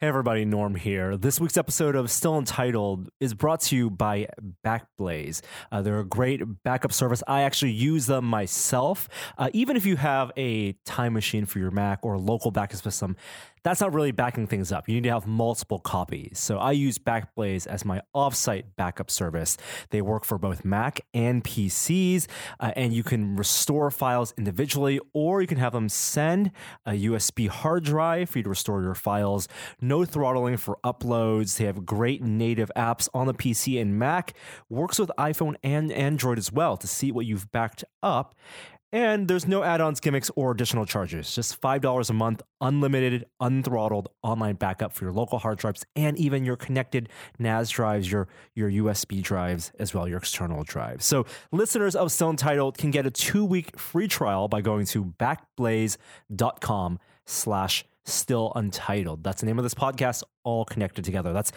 Hey everybody, Norm here. This week's episode of Still Entitled is brought to you by Backblaze. They're a great backup service. I actually use them myself. Even if you have a time machine for your Mac or a local backup system, that's not really backing things up. You need to have multiple copies. So I use Backblaze as my offsite backup service. They work for both Mac and PCs, and you can restore files individually, or you can have them send a USB hard drive for you to restore your files. No throttling for uploads. They have great native apps on the PC and Mac. Works with iPhone and Android as well to see what you've backed up. And there's no add-ons, gimmicks, or additional charges. Just $5 a month, unlimited, unthrottled online backup for your local hard drives and even your connected NAS drives, your USB drives, as well, your external drives. So listeners of Still Entitled can get a 2-week free trial by going to backblaze.com/Still Untitled. That's the name of this podcast, all connected together. That's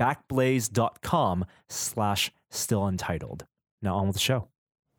backblaze.com/Still Untitled. Now on with the show.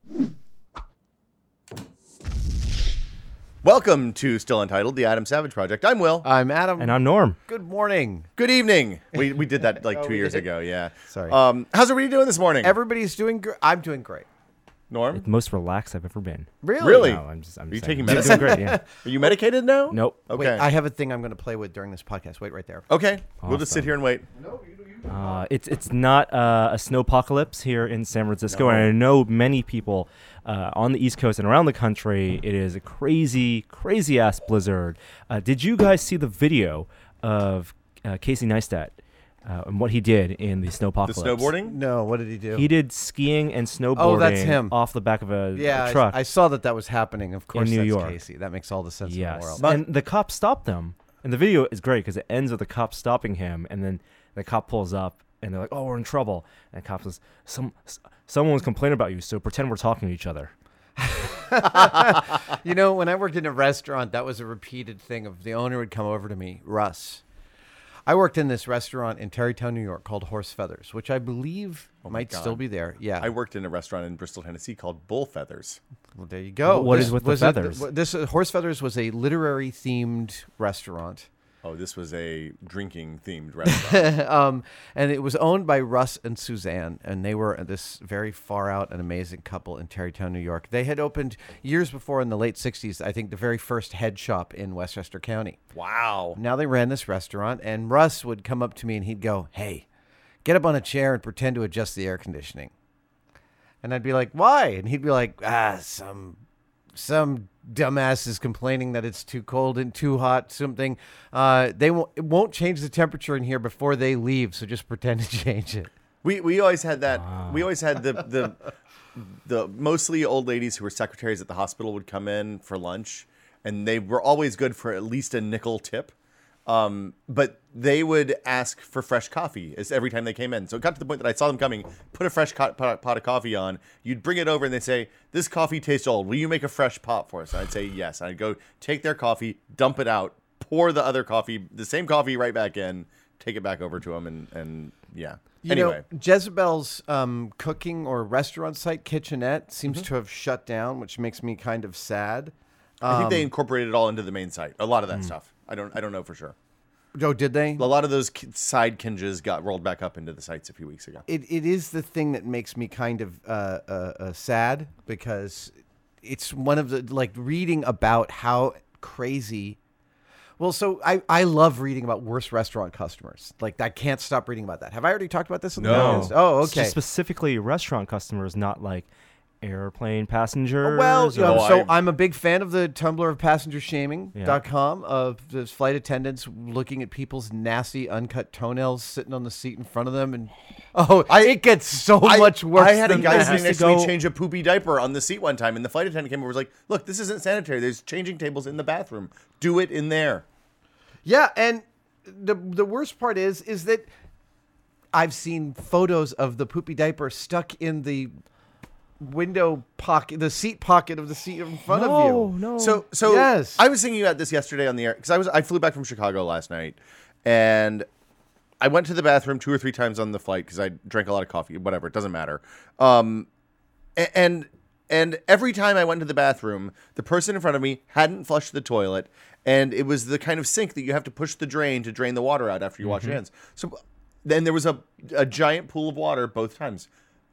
Welcome to Still Entitled, the Adam Savage Project. I'm Will. I'm Adam. And I'm Norm. Good morning. Good evening. We did that like 2 years ago, yeah. Sorry. How's everybody doing this morning? Everybody's doing great. I'm doing great. Norm? The most relaxed I've ever been. Really? No, I'm Are you saying. taking You're medicine? doing great, yeah. Are you medicated now? Nope. Okay. Wait, I have a thing I'm going to play with during this podcast. Wait right there. Okay. We'll just sit Awesome. here and wait. It's not a snowpocalypse here in San Francisco, and I know many people on the East Coast and around the country. It is a crazy, crazy ass blizzard. Did you guys see the video of Casey Neistat and what he did in the The snowpocalypse? snowboarding? No, what did he do? He did skiing and snowboarding. Oh, that's him. Off the back of a yeah, truck. I saw that was happening. Of course, New that's York. Casey. That makes all the sense in the Yes, world. and the cop stopped them. And the video is great because it ends with the cop stopping him, and then the cop pulls up, and they're like, "Oh, we're in trouble." And the cop says, "Someone was complaining about you, so pretend we're talking to each other." You know, when I worked in a restaurant, that was a repeated thing. Of the owner would come over to me, Russ. I worked in this restaurant in Tarrytown, New York, called Horse Feathers, which I believe might God. still be there. Yeah. I worked in a restaurant in Bristol, Tennessee called Bull Feathers. Well, there you go. What is with the feathers? This Horse Feathers was a literary themed restaurant. Oh, this was a drinking-themed restaurant. And it was owned by Russ and Suzanne, and they were this very far out and amazing couple in Tarrytown, New York. They had opened years before in the late 60s, I think, the very first head shop in Westchester County. Wow. Now they ran this restaurant, and Russ would come up to me and he'd go, "Hey, get up on a chair and pretend to adjust the air conditioning." And I'd be like, "Why?" And he'd be like, some dumbass is complaining that it's too cold and too hot, something. It won't change the temperature in here before they leave, so just pretend to change it. We always had that. We always had the mostly old ladies who were secretaries at the hospital would come in for lunch, and they were always good for at least a nickel tip. But they would ask for fresh coffee every time they came in. So it got to the point that I saw them coming, put a fresh pot of coffee on. You'd bring it over and they'd say, "This coffee tastes old. Will you make a fresh pot for us?" And I'd say yes. And I'd go take their coffee, dump it out, pour the other coffee, the same coffee right back in, take it back over to them. And yeah. Anyway. You know, Jezebel's cooking or restaurant site, Kitchenette, seems to have shut down, which makes me kind of sad. I think they incorporated it all into the main site. A lot of that stuff. I don't know for sure. Oh, did they? A lot of those side kinges got rolled back up into the sites a few weeks ago. It is the thing that makes me kind of sad, because it's one of the, like, reading about how crazy. Well, so I love reading about worst restaurant customers. Like, I can't stop reading about that. Have I already talked about this? In the podcast? Oh, It's okay. just specifically restaurant customers, not like airplane passengers. Well, or- so I'm a big fan of the Tumblr of passengershaming.com, of the flight attendants looking at people's nasty uncut toenails sitting on the seat in front of them. And it gets so much worse. I had a than guy that. sitting next to me change a poopy diaper on the seat one time, and the flight attendant came over and was like, "Look, this isn't sanitary. There's changing tables in the bathroom. Do it in there." Yeah, and the worst part is that I've seen photos of the poopy diaper stuck in the window pocket, the seat pocket of the seat in front of you. No. So Yes. I was thinking about this yesterday on the air because I flew back from Chicago last night, and I went to the bathroom 2 or 3 times on the flight because I drank a lot of coffee. Whatever, it doesn't matter. And every time I went to the bathroom, the person in front of me hadn't flushed the toilet, and it was the kind of sink that you have to push the drain to drain the water out after you wash your hands. So then there was a giant pool of water both times.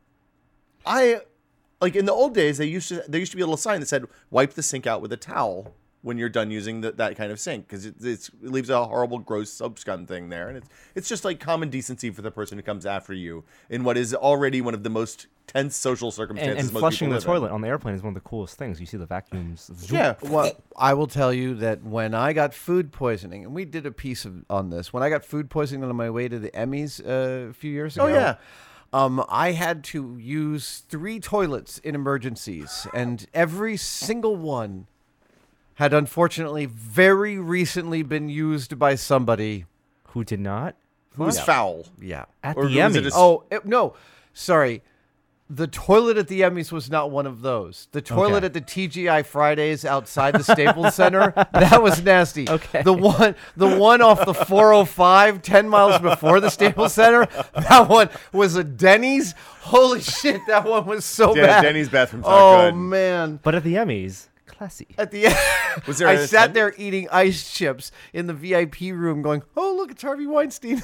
Like in the old days, there used to be a little sign that said, wipe the sink out with a towel when you're done using that kind of sink, because it leaves a horrible, gross soap scum thing there. And it's just like common decency for the person who comes after you in what is already one of the most tense social circumstances. And flushing the toilet on the airplane is one of the coolest things. You see the vacuums. Yeah. Well, I will tell you that when I got food poisoning, and we did a piece on this, when I got food poisoning on my way to the Emmys a few years ago. Oh, yeah. I had to use 3 toilets in emergencies, and every single one had unfortunately very recently been used by somebody Who did not? Who was foul. Yeah. At Or the was it Emmys. No, sorry. The toilet at the Emmys was not one of those. The toilet Okay. at the TGI Fridays outside the Staples Center, that was nasty. Okay. The one off the 405, 10 miles before the Staples Center, that one was a Denny's. Holy shit, that one was so Yeah, bad. Denny's bathroom's not Oh good. man. But at the Emmys, classy. At the end, Was there I a sat attendant? there eating ice chips in the VIP room going, oh, look, it's Harvey Weinstein.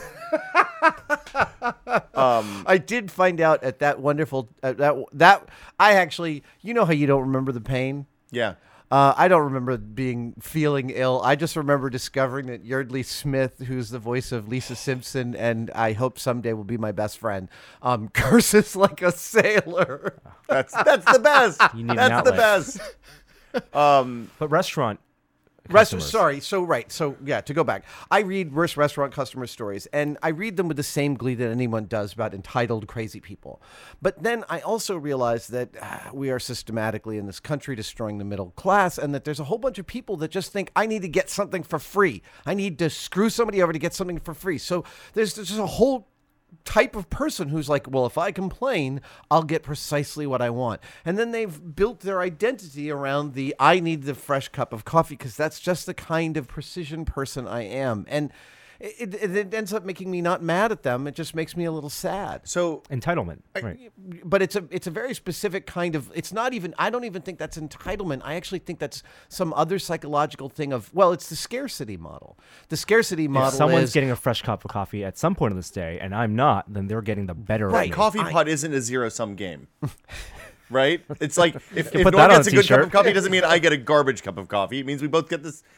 I did find out at that wonderful, that I actually, you know how you don't remember the pain? Yeah. I don't remember feeling ill. I just remember discovering that Yardley Smith, who's the voice of Lisa Simpson, and I hope someday will be my best friend, curses like a sailor. That's the best. You need an That's the outlet. best. But restaurant customers. So to go back, I read worst restaurant customer stories, and I read them with the same glee that anyone does about entitled crazy people. But then I also realize that we are systematically in this country destroying the middle class, and that there's a whole bunch of people that just think I need to get something for free. I need to screw somebody over to get something for free. So there's just a whole type of person who's like, well, if I complain, I'll get precisely what I want. And then they've built their identity around the I need the fresh cup of coffee because that's just the kind of precision person I am. And it ends up making me not mad at them. It just makes me a little sad. So Entitlement. Right. But it's a very specific kind of, it's not even, I don't even think that's entitlement. I actually think that's some other psychological thing of, well, it's the scarcity model. The scarcity model If someone's is, getting a fresh cup of coffee at some point of this day, and I'm not, then they're getting the better of right, me. coffee pot isn't a zero-sum game. Right? It's like if put Norm that on gets a a good cup t-shirt. of coffee, it doesn't mean I get a garbage cup of coffee. It means we both get this.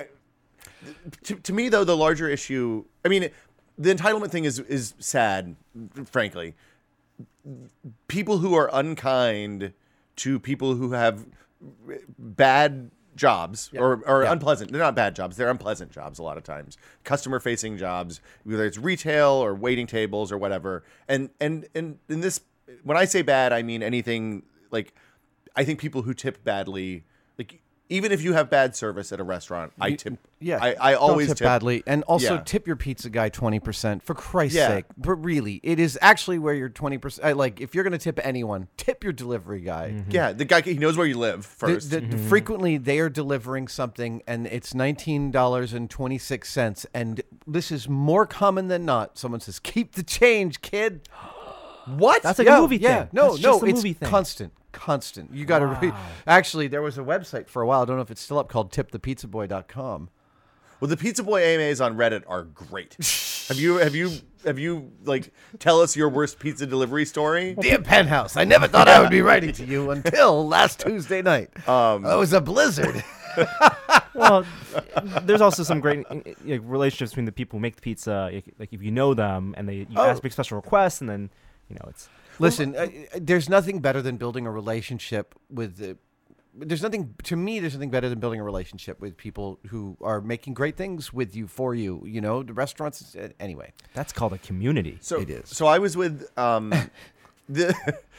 To me, though, the larger issue, I mean, the entitlement thing is sad, frankly. People who are unkind to people who have bad jobs or unpleasant. They're not bad jobs. They're unpleasant jobs a lot of times. Customer-facing jobs, whether it's retail or waiting tables or whatever. And in this, when I say bad, I mean anything like, I think people who tip badly, like even if you have bad service at a restaurant, I tip. yeah, I always don't tip badly, and also Yeah. tip your pizza guy 20% for Christ's Yeah. sake. But really, it is actually where your 20%. Like, if you're going to tip anyone, tip your delivery guy. Yeah, the guy, he knows where you live first. Frequently, they are delivering something, and it's $19.26, and this is more common than not. Someone says, "Keep the change, kid." What? That's like a movie thing. No, That's just a it's movie thing. constant. You got to read. Actually, there was a website for a while. I don't know if it's still up, called tipthepizzaboy.com. Well, the Pizza Boy AMAs on Reddit are great. Have you like tell us your worst pizza delivery story? Dear Penthouse, I never thought I would be writing to you until last Tuesday night. It was a blizzard. Well, there's also some great relationships between the people who make the pizza. Like if you know them and you ask big special requests, and then it's. Listen, there's nothing better than building a relationship with. There's nothing better than building a relationship with people who are making great things with you, for you. You know, the restaurants. Anyway, That's called a community. So It is. So I was with the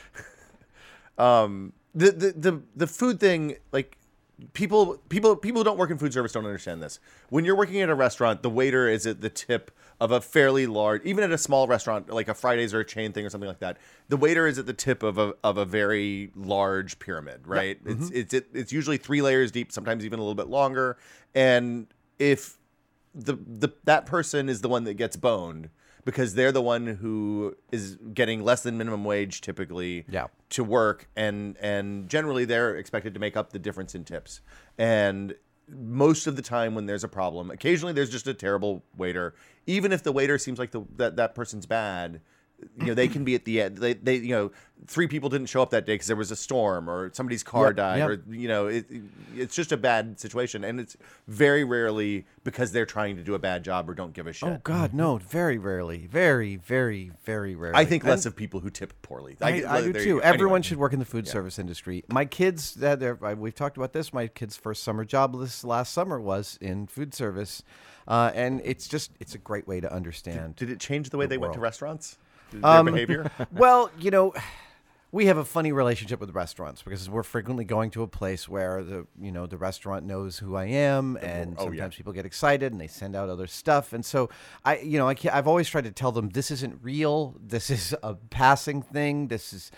the food thing. Like people who don't work in food service don't understand this. When you're working at a restaurant, the waiter is at the tip of a fairly large, even at a small restaurant like a Fridays or a chain thing or something like that. The waiter is at the tip of a very large pyramid, right? It's usually 3 layers deep, sometimes even a little bit longer. And if that person is the one that gets boned, because they're the one who is getting less than minimum wage typically to work, and generally they're expected to make up the difference in tips. And most of the time when there's a problem, occasionally there's just a terrible waiter. Even if the waiter seems like that person's bad, they can be at the end. They 3 people didn't show up that day because there was a storm or somebody's car died, or it's just a bad situation, and it's very rarely because they're trying to do a bad job or don't give a shit. Oh God, no! Very rarely, very, very, very rarely. I think less of people who tip poorly. I do too. Everyone should work in the food service industry. My kids, we've talked about this. My kids' first summer job this last summer was in food service, and it's a great way to understand. Did it change the way they went to restaurants? Their behavior? Well, we have a funny relationship with restaurants because we're frequently going to a place where the restaurant knows who I am, and sometimes people get excited and they send out other stuff. And so I've always tried to tell them this isn't real. This is a passing thing. This is,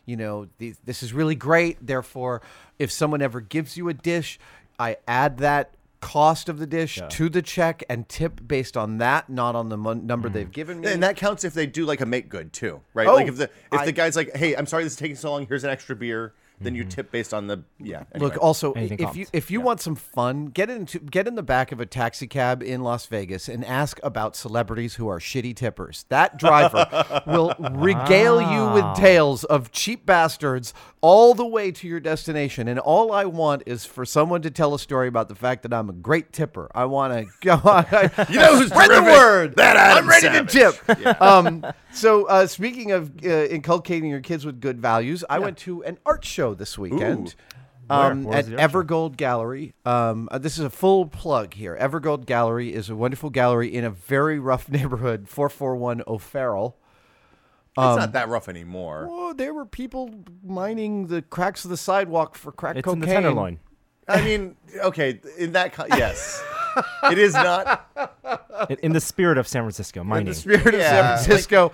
this is really great. Therefore, if someone ever gives you a dish, I add that cost of the dish to the check and tip based on that, not on the number they've given me. And that counts if they do like a make good too, right? Like if the guy's like, "Hey, I'm sorry this is taking so long. Here's an extra beer." Then you tip based on the Anyway. Look, also, if you want some fun, get in the back of a taxi cab in Las Vegas and ask about celebrities who are shitty tippers. That driver will regale you with tales of cheap bastards all the way to your destination. And all I want is for someone to tell a story about the fact that I'm a great tipper. I want to go. Who's spread the word that I'm ready Savage. to tip. Yeah. So speaking of inculcating your kids with good values, I went to an art show this weekend at Evergold Gallery. This is a full plug here. Evergold Gallery is a wonderful gallery in a very rough neighborhood, 441 O'Farrell. It's not that rough anymore. Oh, there were people mining the cracks of the sidewalk for crack cocaine. In the Tenderloin. I mean, okay, in that yes. It is not in the spirit of San Francisco mining. In the spirit of San Francisco.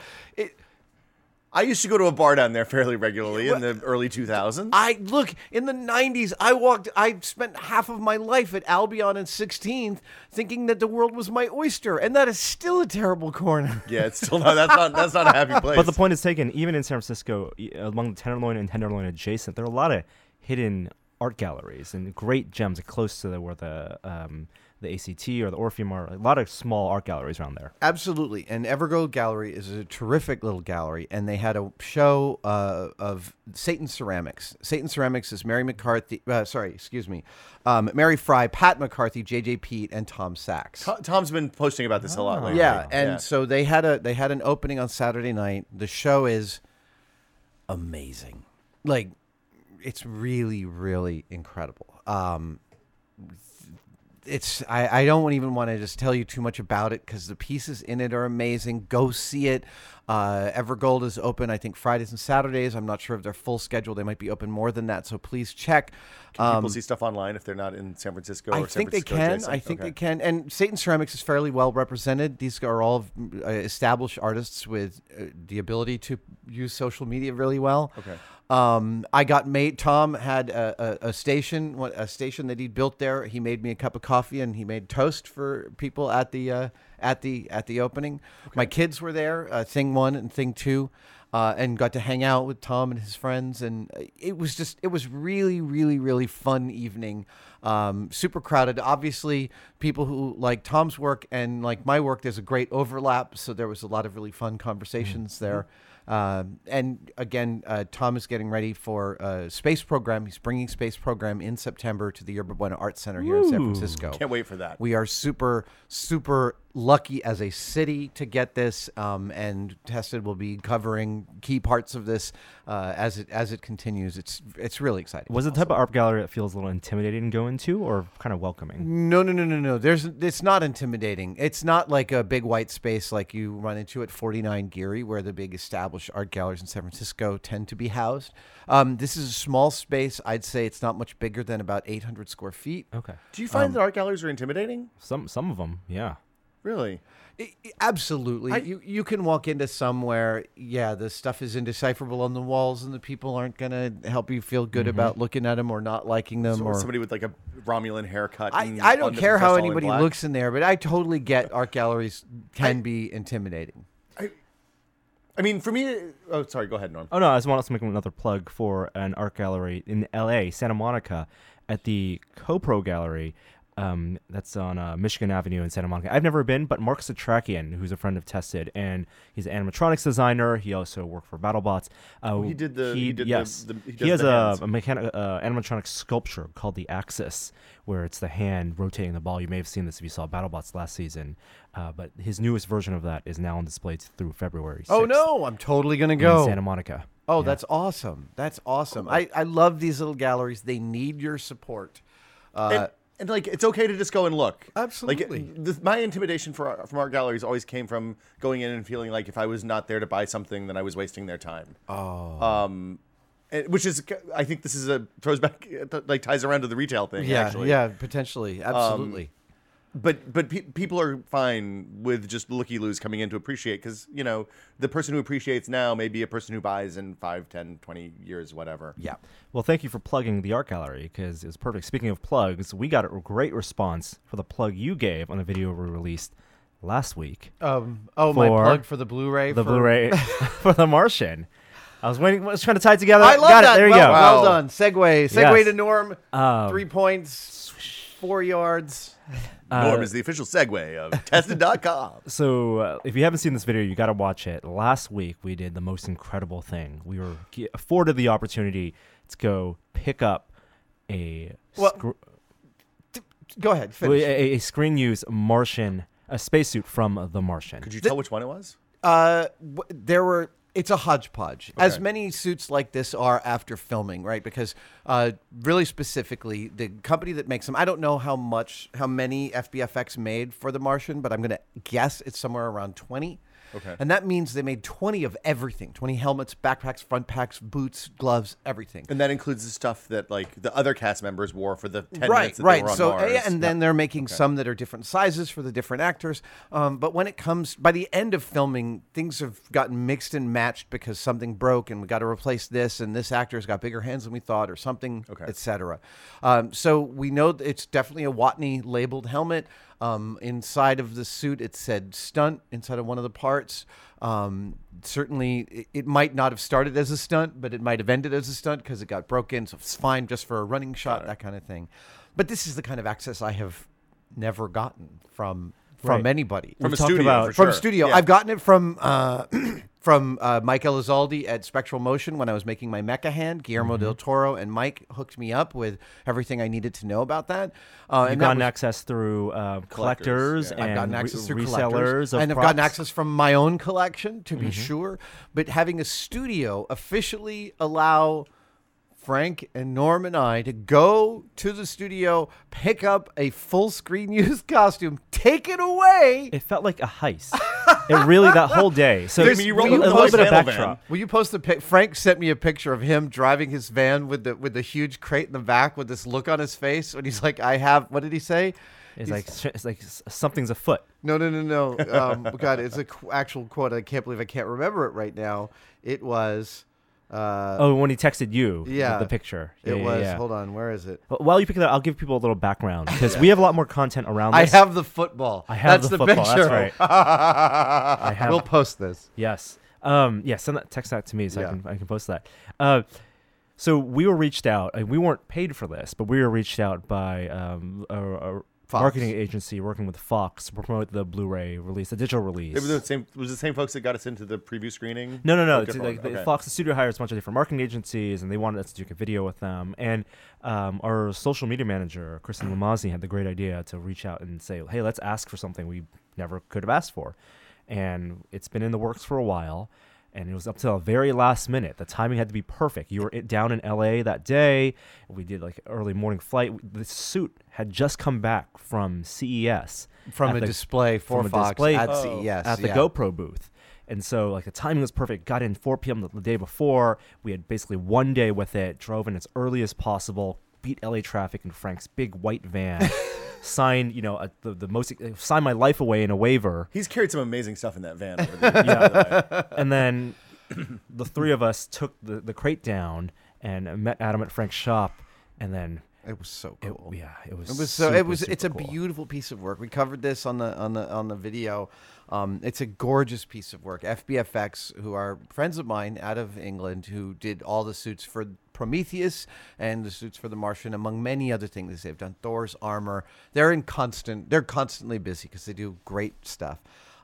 I used to go to a bar down there fairly regularly in the early 2000s. In the 90s, I spent half of my life at Albion and 16th thinking that the world was my oyster, and that is still a terrible corner. Yeah, it's still not. That's not a happy place. But the point is taken. Even in San Francisco, among the Tenderloin and Tenderloin adjacent, there are a lot of hidden art galleries and great gems close to where the ACT or the Orpheum are. A lot of small art galleries around there. Absolutely. And Evergold Gallery is a terrific little gallery, and they had a show of Satan Ceramics. Satan Ceramics is Mary Fry, Pat McCarthy, J.J. Pete, and Tom Sachs. Tom's been posting about this a lot lately. Yeah, and so they had an opening on Saturday night. The show is amazing. Like, it's really, really incredible. I don't even want to just tell you too much about it because the pieces in it are amazing. Go see it. Evergold is open, I think, Fridays and Saturdays. I'm not sure of their full schedule. They might be open more than that, so please check. Can people see stuff online if they're not in San Francisco? I think they can. I think they can. And Satan Ceramics is fairly well represented. These are all established artists with the ability to use social media really well. Okay. Tom had a station that he built there. He made me a cup of coffee and he made toast for people at the opening. Okay. My kids were there, thing 1 and thing 2, and got to hang out with Tom and his friends. And it was really, really, really fun evening. Super crowded. Obviously, people who like Tom's work and like my work, there's a great overlap. So there was a lot of really fun conversations there. And again, Tom is getting ready for a space program. He's bringing space program in September to the Yerba Buena Art Center here in San Francisco. Can't wait for that. We are super, super lucky as a city to get this, and Tested will be covering key parts of this as it continues. It's really exciting. Was it the type of art gallery that feels a little intimidating to go into, or kind of welcoming? No. It's not intimidating. It's not like a big white space like you run into at 49 Geary, where the big established art galleries in San Francisco tend to be housed. This is a small space. I'd say it's not much bigger than about 800 square feet. Okay. Do you find that art galleries are intimidating? Some of them, yeah. Really? Absolutely. You can walk into somewhere, the stuff is indecipherable on the walls, and the people aren't going to help you feel good about looking at them or not liking them. Or somebody with like a Romulan haircut. I don't care how anybody looks in there, but I totally get art galleries can be intimidating. I mean, for me... Oh, sorry. Go ahead, Norm. Oh, no. I just want to make another plug for an art gallery in L.A., Santa Monica, at the CoPro Gallery. That's on Michigan Avenue in Santa Monica. I've never been, but Mark Satrakian, who's a friend of Tested, and he's an animatronics designer. He also worked for BattleBots. He did the. He has a animatronic sculpture called the Axis, where it's the hand rotating the ball. You may have seen this if you saw BattleBots last season. But his newest version of that is now on display through February 6th. Oh no, I'm totally gonna go. In Santa Monica. Oh, Yeah. that's awesome. That's awesome. I love these little galleries. They need your support. And like, it's okay to just go and look. Absolutely. Like, my intimidation from art galleries always came from going in and feeling like if I was not there to buy something, then I was wasting their time. Which is, I think this is throws back, like ties around to the retail thing. Yeah, actually. yeah, potentially, absolutely. But people are fine with just looky-loos coming in to appreciate, because, you know, the person who appreciates now may be a person who buys in 5, 10, 20 years, whatever. Yeah. Well, thank you for plugging the art gallery, because it was perfect. Speaking of plugs, we got a great response for the plug you gave on a video we released last week. My For plug for the Blu-ray. The Blu-ray for The Martian. I was trying to tie it together. I love got that. It. There you well, go. Well done. Segue Yes. to Norm. 3 points, 4 yards. Norm is the official segue of Tested.com. So if you haven't seen this video, you got to watch it. Last week, we did the most incredible thing. We were afforded the opportunity to go pick up a Go ahead. Finish. a screen-use Martian, a spacesuit from The Martian. Could you tell which one it was? There were. It's a hodgepodge, as many suits like this are after filming, right? Because really specifically, the company that makes them, I don't know how many FBFX made for The Martian, but I'm going to guess it's somewhere around 20. Okay. And that means they made 20 of everything, 20 helmets, backpacks, front packs, boots, gloves, everything. And that includes the stuff that, like, the other cast members wore for the 10 Right, minutes that right. they were on So, Mars. and then they're making some that are different sizes for the different actors. But when it comes, by the end of filming, things have gotten mixed and matched because something broke and we got to replace this, and this actor's got bigger hands than we thought, or something, etc. So we know that it's definitely a Watney labeled helmet. Inside of the suit, it said stunt inside of one of the parts. Certainly, it might not have started as a stunt, but it might have ended as a stunt because it got broken. So it's fine just for a running shot, that kind of thing. But this is the kind of access I have never gotten from anybody. From a talked studio, about- for From sure. studio. Yeah. I've gotten it from Mike Elizalde at Spectral Motion when I was making my mecha hand. Guillermo del Toro and Mike hooked me up with everything I needed to know about that. You've and gotten that was- access through collectors yeah. and I've gotten access through resellers collectors, of and I've props. gotten access from my own collection, to be sure. But having a studio officially allow Frank and Norm and I to go to the studio, pick up a full screen used costume, take it away. It felt like a heist. It really, that whole day. So I mean, you rolled a up little the bit of panel van. backdrop. Will you post the pic? Frank sent me a picture of him driving his van with the huge crate in the back with this look on his face. And he's like, what did he say? It's like something's afoot. No. God, it's an actual quote. I can't believe I can't remember it right now. It was... When he texted you Yeah. the picture. It Yeah, was. yeah. Hold on. Where is it? Well, while you pick it up, I'll give people a little background because we have a lot more content around I this. have the football. I have That's the the football. picture. That's right. I have. We'll post this. Yes. Send that text that to me so Yeah. I can post that. So we were reached out. We weren't paid for this, but we were reached out by a Fox. marketing agency working with Fox to promote the Blu-ray release, the digital release. It was the same folks that got us into the preview screening? No. Okay, It's fine. like Okay. Fox, the studio hires a bunch of different marketing agencies, and they wanted us to do a video with them. And our social media manager, Kristen Lamazzi, had the great idea to reach out and say, "Hey, let's ask for something we never could have asked for." And it's been in the works for a while, and it was up to the very last minute. The timing had to be perfect. You were down in LA that day. We did like an early morning flight. The suit had just come back from CES. From at a the- display for from a Fox display at CES. at the yeah. GoPro booth. And so like the timing was perfect. Got in 4 p.m. the day before. We had basically one day with it. Drove in as early as possible. Beat LA traffic in Frank's big white van. Signed, signed my life away in a waiver. He's carried some amazing stuff in that van. Over there. And then the three of us took the crate down and met Adam at Frank's shop. And then It was so cool. It was. It was so. It was. super It's a cool. beautiful piece of work. We covered this on the video. It's a gorgeous piece of work. FBFX, who are friends of mine out of England, who did all the suits for Prometheus and the suits for The Martian, among many other things. They've done Thor's armor. They're constantly busy because they do great stuff.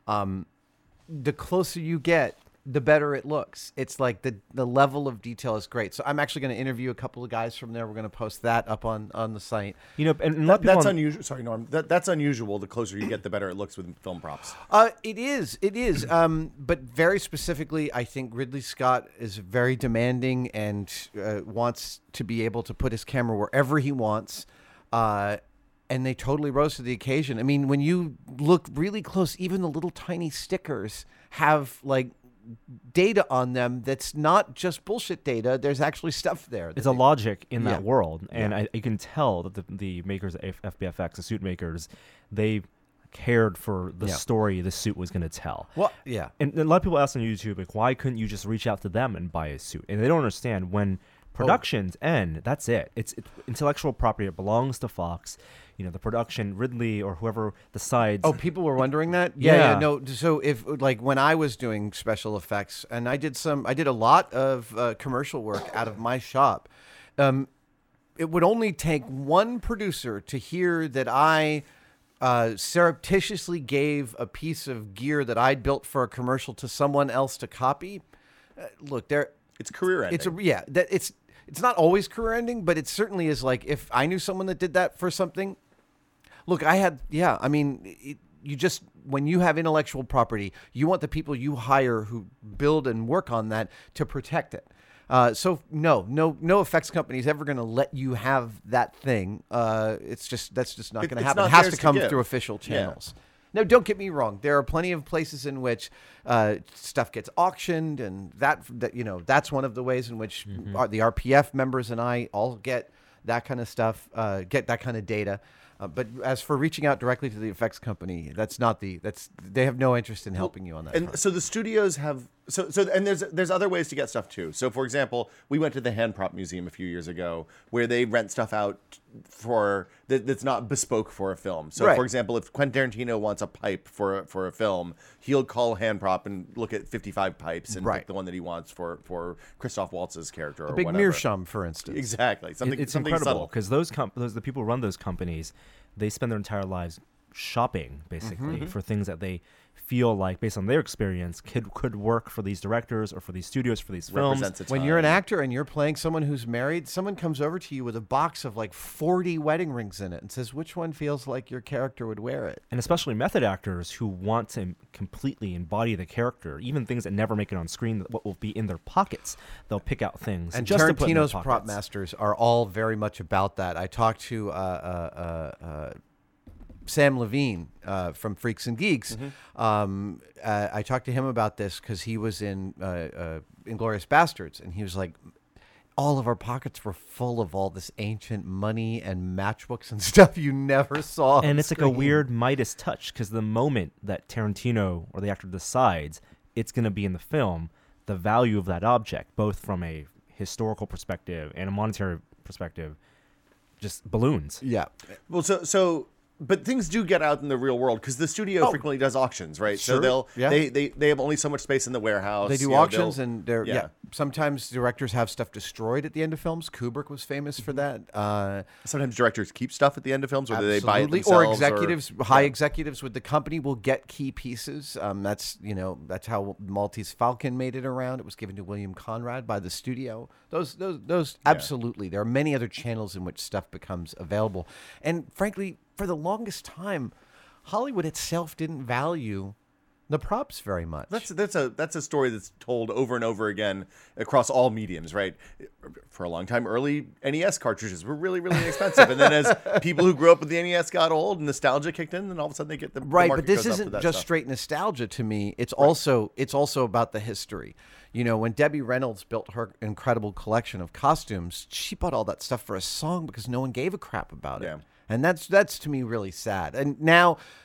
The closer you get, the better it looks. It's like the level of detail is great. So I'm actually going to interview a couple of guys from there. We're going to post that up on the site. You know, and a lot of people That's on- unusual. Sorry, Norm. That's unusual. The closer you get, the better it looks with film props. It is. But very specifically, I think Ridley Scott is very demanding and wants to be able to put his camera wherever he wants. And they totally rose to the occasion. I mean, when you look really close, even the little tiny stickers have like data on them that's not just bullshit data. There's actually stuff there. It's a logic in that Yeah. world, and you can tell that the makers of FBFX, the suit makers, they cared for the Yeah. story the suit was going to tell. Well, yeah. And a lot of people ask on YouTube, like, why couldn't you just reach out to them and buy a suit? And they don't understand when productions end, that's it. It's intellectual property. It belongs to Fox. You know, the production, Ridley or whoever decides. Oh, people were wondering that? Yeah. No, so if like when I was doing special effects and I did a lot of commercial work out of my shop, it would only take one producer to hear that I surreptitiously gave a piece of gear that I'd built for a commercial to someone else to copy. Look, It's career ending. it's not always career ending, but it certainly is. Like if I knew someone that did that for something, look, you just, when you have intellectual property, you want the people you hire who build and work on that to protect it. So no effects company is ever going to let you have that thing. That's just not going to It's happen. not It has theirs to to come give. through official channels. Now, don't get me wrong. There are plenty of places in which stuff gets auctioned, and that's one of the ways in which the RPF members and I all get that kind of stuff, get that kind of data. But as for reaching out directly to the effects company, they have no interest in helping you on that. And front. so the studios have and there's other ways to get stuff too. So for example, we went to the Hand Prop Museum a few years ago where they rent stuff out that's not bespoke for a film. So Right. for example, if Quentin Tarantino wants a pipe for a film, he'll call Hand Prop and look at 55 pipes and Right. pick the one that he wants for Christoph Waltz's character or Big whatever. meerschaum, for instance. Exactly. Something it's something incredible subtle. because the people who run those companies, they spend their entire lives shopping basically for things that they feel like, based on their experience, could work for these directors or for these studios, for these films. Represents a When you're an time. actor and you're playing someone who's married, someone comes over to you with a box of like 40 wedding rings in it and says, which one feels like your character would wear it? And especially method actors who want to completely embody the character, even things that never make it on screen, what will be in their pockets, they'll pick out things. And just to put in their Tarantino's prop pockets. masters are all very much about that. I talked to Sam Levine from Freaks and Geeks. I talked to him about this because he was in Inglourious Bastards, and he was like, all of our pockets were full of all this ancient money and matchbooks and stuff you never saw. And on it's like a screen. weird Midas touch, because the moment that Tarantino or the actor decides it's going to be in the film, the value of that object, both from a historical perspective and a monetary perspective, just balloons. Yeah. Well, but things do get out in the real world because the studio frequently does auctions, right? Sure. So Yeah. they have only so much space in the warehouse. They do you know, auctions, they'll- and they're sometimes directors have stuff destroyed at the end of films. Kubrick was famous for that. Sometimes directors keep stuff at the end of films, whether they buy it Absolutely. themselves Or executives, high executives with the company will get key pieces. That's how Maltese Falcon made it around. It was given to William Conrad by the studio. Those absolutely. There are many other channels in which stuff becomes available, and frankly, for the longest time, Hollywood itself didn't value the props very much. That's a story that's told over and over again across all mediums, right? For a long time, early NES cartridges were really, really expensive, and then as people who grew up with the NES got old, nostalgia kicked in, and all of a sudden they get the Right, market but this goes up for isn't that just stuff. straight nostalgia to me. It's also about the history. You know, when Debbie Reynolds built her incredible collection of costumes, she bought all that stuff for a song because no one gave a crap about it. Yeah. And that's to me really sad. And now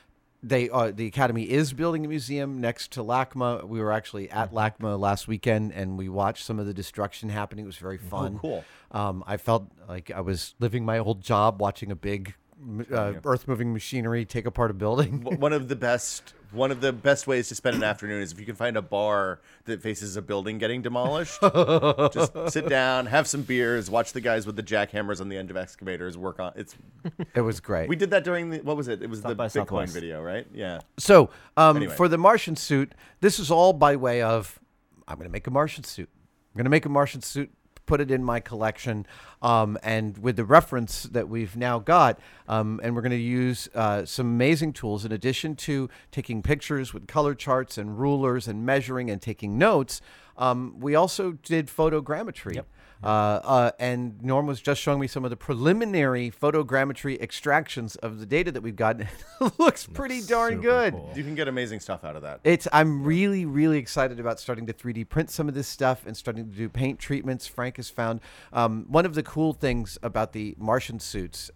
the Academy is building a museum next to LACMA. We were actually at LACMA last weekend, and we watched some of the destruction happening. It was very fun. Oh, cool. I felt like I was living my old job, watching a big earth-moving machinery take apart a building. One of the best ways to spend an afternoon is if you can find a bar that faces a building getting demolished. Just sit down, have some beers, watch the guys with the jackhammers on the end of excavators work on it. It was great. We did that during what was it? It was South the by Bitcoin Southwest. video, right? Yeah. So, Anyway. for the Martian suit, this is all by way of I'm going to make a Martian suit. I'm going to make a Martian suit, put it in my collection, and with the reference that we've now got, and we're going to use some amazing tools in addition to taking pictures with color charts and rulers and measuring and taking notes. We also did photogrammetry. Yep. And Norm was just showing me some of the preliminary photogrammetry extractions of the data that we've gotten. It looks pretty darn super good. cool. You can get amazing stuff out of that. I'm really, really excited about starting to 3D print some of this stuff and starting to do paint treatments. Frank has found one of the cool things about the Martian suits,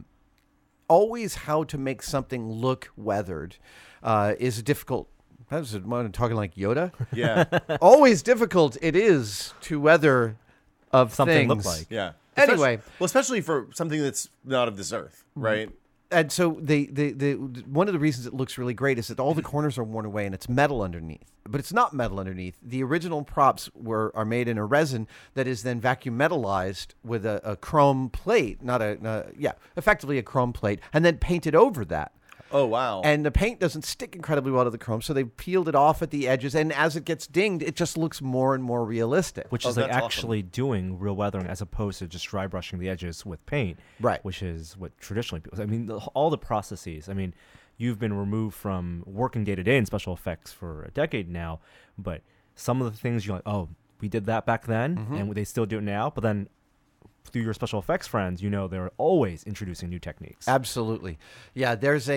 always how to make something look weathered is difficult. That's what I'm talking like Yoda. Yeah. Always difficult it is to weather of Something things. look like. Yeah. Anyway. Especially for something that's not of this earth, right? And so the one of the reasons it looks really great is that all the corners are worn away and it's metal underneath. But it's not metal underneath. The original props are made in a resin that is then vacuum metallized with a chrome plate, effectively a chrome plate, and then painted over that. Oh, wow. And the paint doesn't stick incredibly well to the chrome, so they've peeled it off at the edges, and as it gets dinged, it just looks more and more realistic. Which Oh, is like that's awesome. actually doing real weathering as opposed to just dry brushing the edges with paint. Right. Which is what traditionally people. I mean, all the processes. I mean, you've been removed from working day to day in special effects for a decade now, but some of the things you're like, oh, we did that back then, and they still do it now. But then through your special effects friends, they're always introducing new techniques. Absolutely. Yeah, there's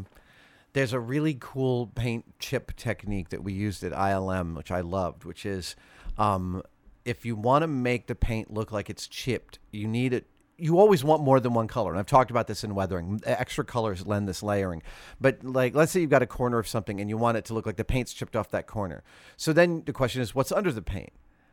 a really cool paint chip technique that we used at ILM, which I loved, which is if you want to make the paint look like it's chipped, you always want more than one color. And I've talked about this in weathering. Extra colors lend this layering. But like, let's say you've got a corner of something and you want it to look like the paint's chipped off that corner. So then the question is, what's under the paint?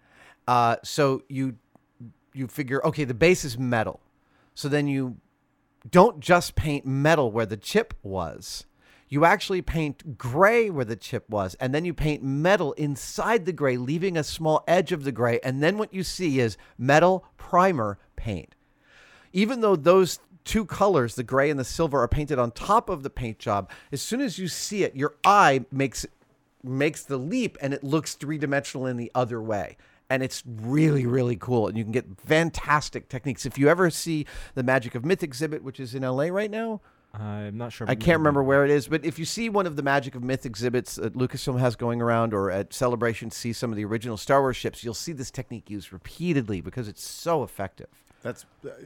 So you figure, okay, the base is metal. So then you don't just paint metal where the chip was. You actually paint gray where the chip was, and then you paint metal inside the gray, leaving a small edge of the gray, and then what you see is metal primer paint. Even though those two colors, the gray and the silver, are painted on top of the paint job, as soon as you see it, your eye makes the leap, and it looks three-dimensional in the other way. And it's really, really cool. And you can get fantastic techniques. If you ever see the Magic of Myth exhibit, which is in LA right now, I'm not sure. I can't remember where it is, but if you see one of the Magic of Myth exhibits that Lucasfilm has going around, or at Celebration, see some of the original Star Wars ships, you'll see this technique used repeatedly because it's so effective. That's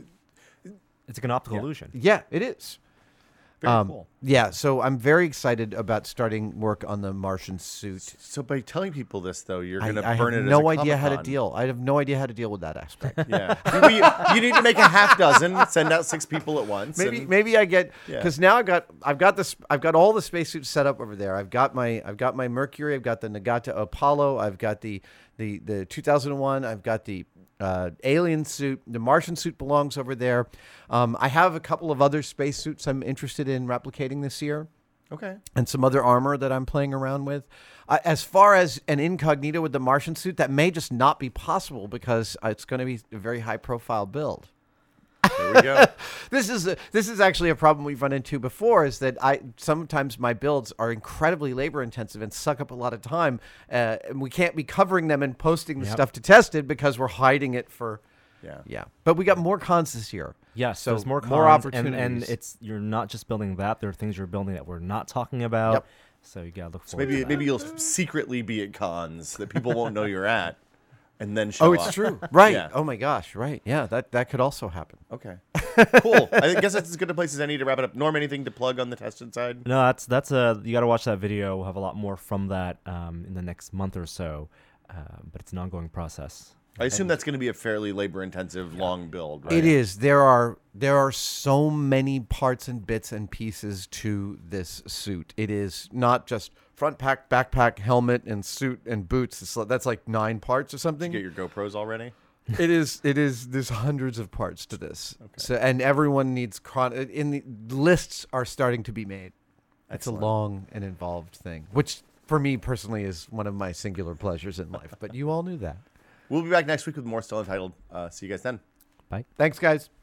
It's like an optical illusion. Yeah, it is. very cool. Yeah, so I'm very excited about starting work on the Martian suit. So by telling people this, though, you're going to I burn it have as no a idea how to Comic-Con. deal. I have no idea how to deal with that aspect. Yeah. you need to make a half dozen, send out 6 people at once. and- Maybe I get Yeah. because now I've got all the spacesuits set up over there. I've got my Mercury. I've got the Nagata Apollo. I've got the 2001. I've got the alien suit. The Martian suit belongs over there. I have a couple of other spacesuits I'm interested in replicating this year, Okay. and some other armor that I'm playing around with. As far as an incognito with the Martian suit, that may just not be possible because it's going to be a very high profile build. There we go. This is actually a problem we've run into before, is that sometimes my builds are incredibly labor intensive and suck up a lot of time, and we can't be covering them and posting the stuff to test it because we're hiding it for Yeah. But we got more cons this year. Yes, So there's more more cons, opportunities. and you're not just building that. There are things you're building that we're not talking about. Yep. So you gotta look forward. to that. Maybe you'll secretly be at cons that people won't know you're at, and then show Oh, up. it's true. Right. Yeah. Oh my gosh. Right. Yeah. That could also happen. Okay. Cool. I guess that's as good a place as any to wrap it up. Norm, anything to plug on the tested side? No, that's you got to watch that video. We'll have a lot more from that in the next month or so, but it's an ongoing process. I assume that's going to be a fairly labor-intensive, long build, right? It is. There are so many parts and bits and pieces to this suit. It is not just front pack, backpack, helmet, and suit and boots. That's like 9 parts or something. Did you get your GoPros already? It is. There's hundreds of parts to this. Okay. So, and everyone needs lists are starting to be made. It's a long and involved thing, which for me personally is one of my singular pleasures in life. But you all knew that. We'll be back next week with more Still Untitled. See you guys then. Bye. Thanks, guys.